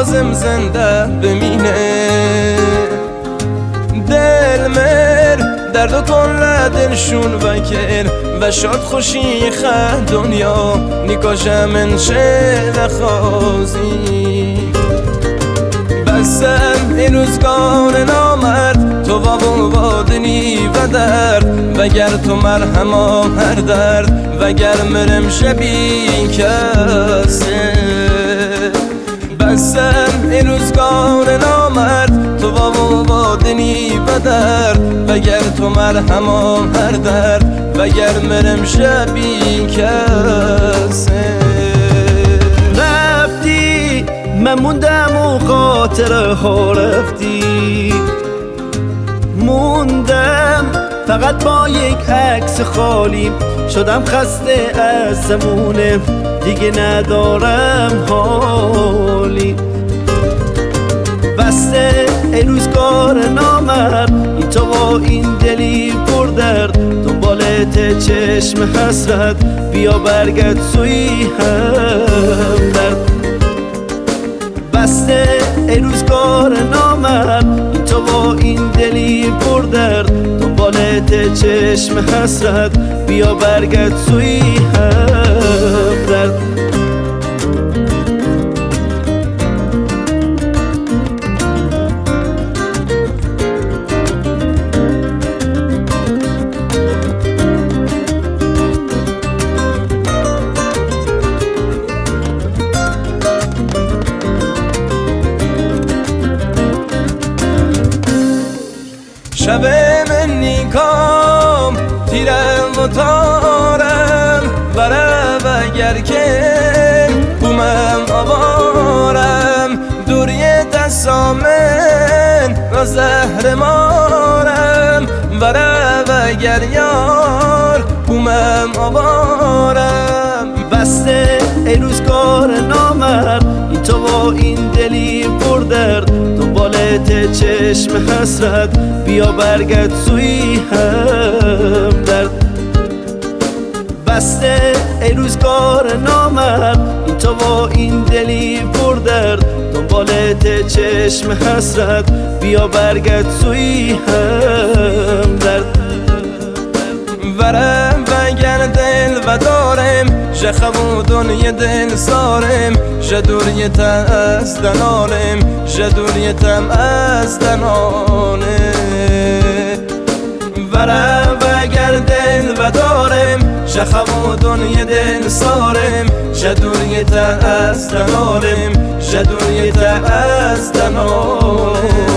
بازم زنده بمینه دل مر درد و کل دلشون وکر و شاد خوشی خه دنیا نیکاشه من شه لخوازی بسم این روزگار نامرد تو وادنی و درد وگر تو مرهما هر درد وگر مرم شبی کسه بسم این روزگار نامرد تو وادنی و درد وگر تو مرهما هر درد وگر مرم شبی کسه رفتی من موندم و خاطر ها رفتی موندم فقط با یک عکس خالی شدم خسته از زمونه دیگه ندارم حالی بسته ای روزگار نامرد این تو با این دلی پر درد دنبالت چشم حسرت بیا برگرد سوی هم درد بسته ای روزگار نامرد این تو با این دلی پر درد دنبالت چشم حسرت بیا برگرد سوی هم درد شب من نیکام تیرم و تارم بره وگر که بومم آوارم دوری دستامن و زهر مارم بره وگر یار بومم آوارم بسته ای روزگار نامرد این تو با این دلی پر درد دنبالت چشم حسرت بیا برگرد سوی هم درد بسته ای روزگار نامرد این تو با این دلی پر درد دنبالت چشم حسرت بیا برگرد سوی هم درد ورم وگر دل و دارم ژ خمودون یه دل سارم ژ دوریتم از دنانم ژ دوریتم از دنانه ورم وگر دل و دارم ژ خمودون یه دل سارم ژ دوریتم از دنانم ژ دوریتم از دنانه